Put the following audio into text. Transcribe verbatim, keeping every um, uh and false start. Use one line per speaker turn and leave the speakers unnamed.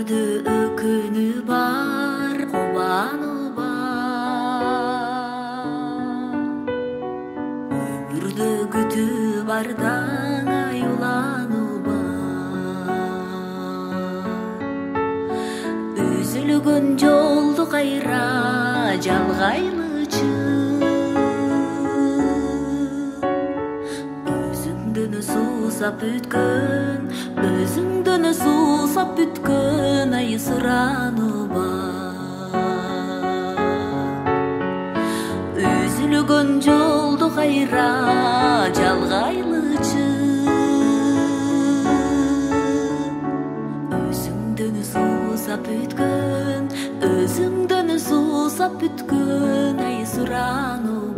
Өмүрдө өкүнү бар, кубаны бар. Өмүрдө күтү бар, даң аюланы бар. Үзүлгөн жолду кайра жалгайлычы, өзүңдөн суусап бүткөн, өзүңдөн суусап бүткөн ай сыраны бар. Үзүлгөн жолду кайра жалгайлычы, өзүңдөн суусап бүткөн, өзүңдөн суусап бүткөн ай сыраны